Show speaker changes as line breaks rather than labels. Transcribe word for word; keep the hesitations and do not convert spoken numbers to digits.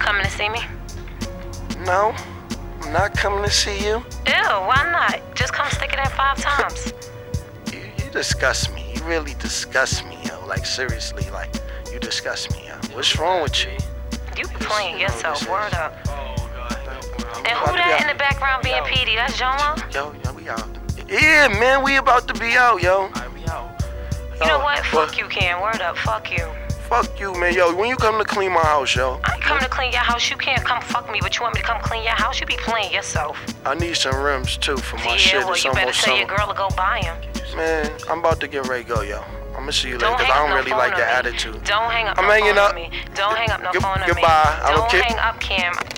coming to see me?
No, I'm not coming to see you.
Ew, why not? Just come stick it in five times.
You, you disgust me. You really disgust me, yo. Like, seriously, like, you disgust me, yo. What's wrong with you?
You be playing
You know
yourself,
this
word
is-
up.
I'm
And
about
who
to be
that
out.
in the background being P D? That's Jomo?
Yo, yo, we out. Yeah, man, we about to be out, yo.
You know
Yo,
what? Fuck you, Cam. Word up. Fuck you.
Fuck you, man. Yo, when you come to clean my house, yo,
I ain't coming to clean your house. You can't come fuck me, but you want me to come clean your house? You be playing yourself.
I need some rims, too, for my
Yeah,
shit.
well,
It's
you better
almost
tell your
summer.
girl to go buy him.
Man, I'm about to get ready to go, yo. I'm gonna see you later,
Don't
because
hang
I
up
don't
no
really
phone
like
on
your
me.
attitude.
Don't hang up
I'm
no
hanging
phone
up.
on me. Don't hang up no
Good-
phone on me.
goodbye. I don't
Don't
care.
hang up, Cam.